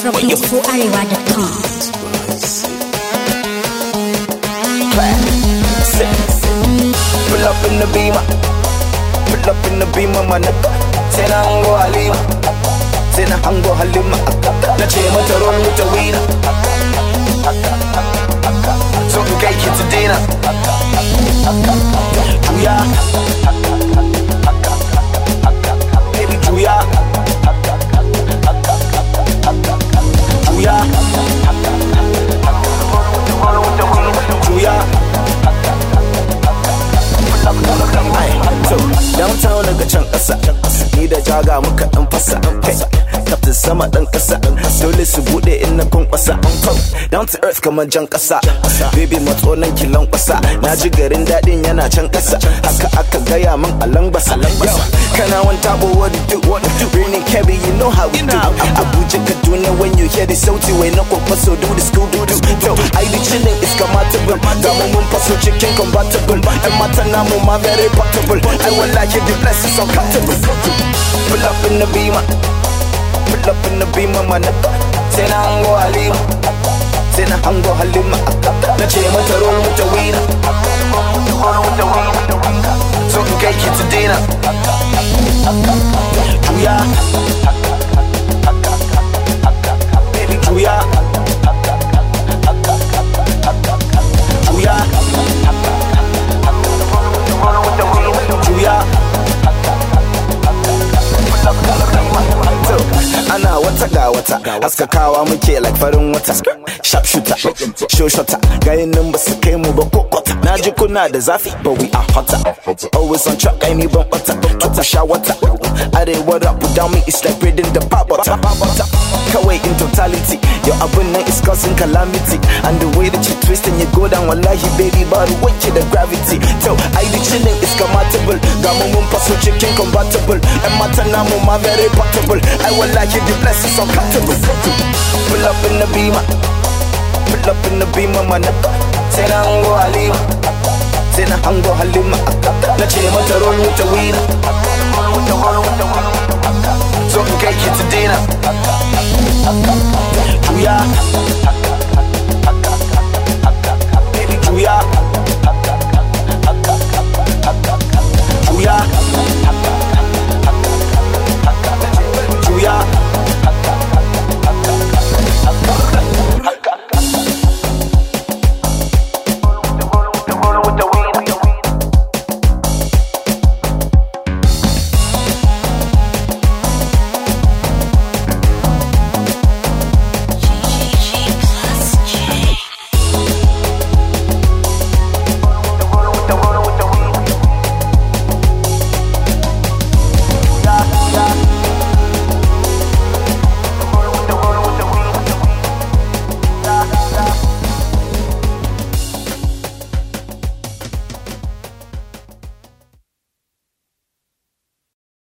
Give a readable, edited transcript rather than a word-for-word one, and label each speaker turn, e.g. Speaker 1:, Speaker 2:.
Speaker 1: from info.arewa.com.
Speaker 2: Pull up in the beamer, pull up in the beamer, my nigga. Say na hango Halima, say na hango Halima. Na ce mata roll with the winner, so in kai ki to dinner. Juya, baby Juya, Juya, Juya. Downtown daga can ƙasa, ni da jaga muka ɗan fasa. Kaftin sama ɗan ƙasa, dole su buɗe in na kwankwasa. Down to earth kamar jan ƙasa, baby matso nan kilan ƙasa. Na ji garin daɗin yana can ƙasa, haka aka gaya min a langbasa. Kana wani tabo what to do, birnin Kebbi you know how we do. Abuja Kaduna when you hear the sauti wai na kwakwaso do the school do. I be chilling it's comfortable, ga mu mun faso cikin convertible. Ɗan mata namu ma very portable. I will like it, the blessings so comfortable. Pull up in the beamer, pull up in the beamer, my nigga. Say na hango Halima, say na hango Halima. Na ce mata roll with the winner, so in kai ki to dinner. Juya, baby Juya, Juya, Juya. Ana wata ga wata, haskakawa muke like farin wata. Sharp shooter, show shotter, gayin nan ba su kai mu ba kokota. Na ji kuna da zafi, but we are hotter. Always on track, I need ban bata. Tuta sha wata, arewa rap without me it's like reading the pop butter. Kawai in totality, your abun nan is causing calamity. And the way that you twist and you go down, wallahi baby, but wait to the gravity. So I be chilling, it's comfortable. Ga mu mun faso cikin convertible. And mata namu ma very portable. I will like it, the blessings so comfortable. Pull up in the beamer, pull up in the beamer, my nigga. Say na hango Halima, say na hango Halima. Na ce mata roll with the winner, so in kai ki to dinner.